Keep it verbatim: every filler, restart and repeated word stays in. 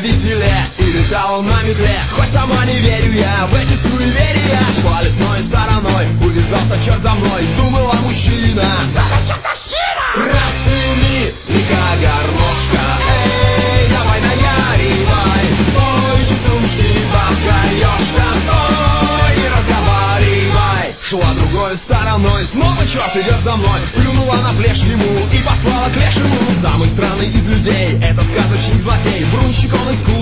веселе и летала на метле. Хоть сама не верю я в эти суеверия. Шла лесной стороной, увязался черт за мной. Думала мужчина, распыли река гармошка. Эй, давай наяривай, ой, частушки, бабка-ёшка. Ой, не разговаривай. Шла другой стороной, снова черт идет за мной. Плюнула на плешь ему и послала к лешему. Самый странный из людей, это сказочный злодей. Брунщик он из